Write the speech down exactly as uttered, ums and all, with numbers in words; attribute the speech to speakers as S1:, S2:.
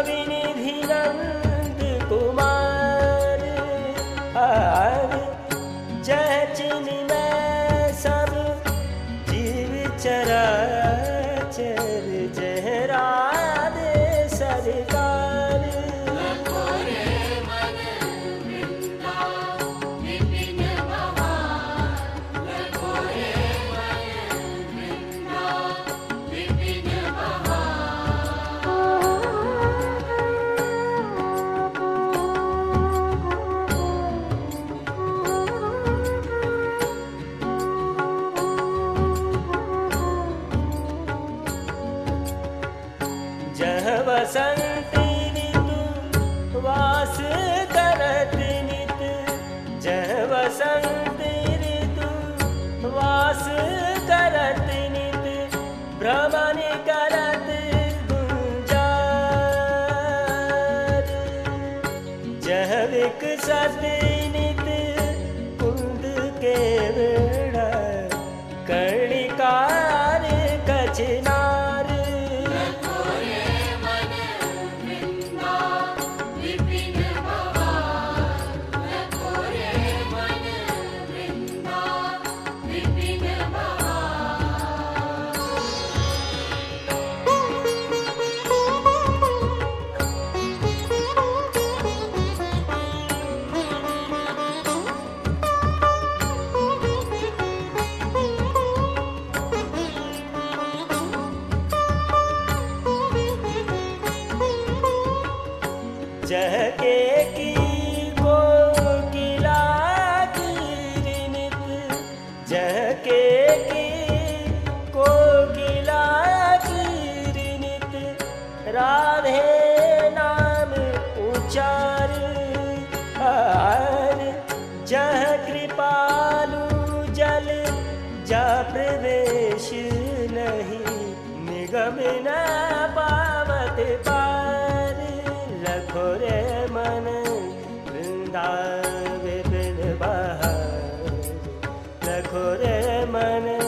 S1: विनिधि नंद कुमार। जय चिन्ह मैं सब जीव चराचर, जय राधे सरकार। जह बसंत ऋतु वास करत नित, जह बसंत ऋतु वास करत नित, भ्रमण करत गुंजार। जह विकसत नित कुंद के बेड़ा, कर्णिकार कचनार। जह के की कोकिला कीर्नित, जह के की कोकिला कीर्नित, राधे नाम उच्चार। जह कृपालु जल जा प्रवेश नहीं, निगम न पावत पार। लखो रे मन वृंदा विपिन बहार, लखो रे मन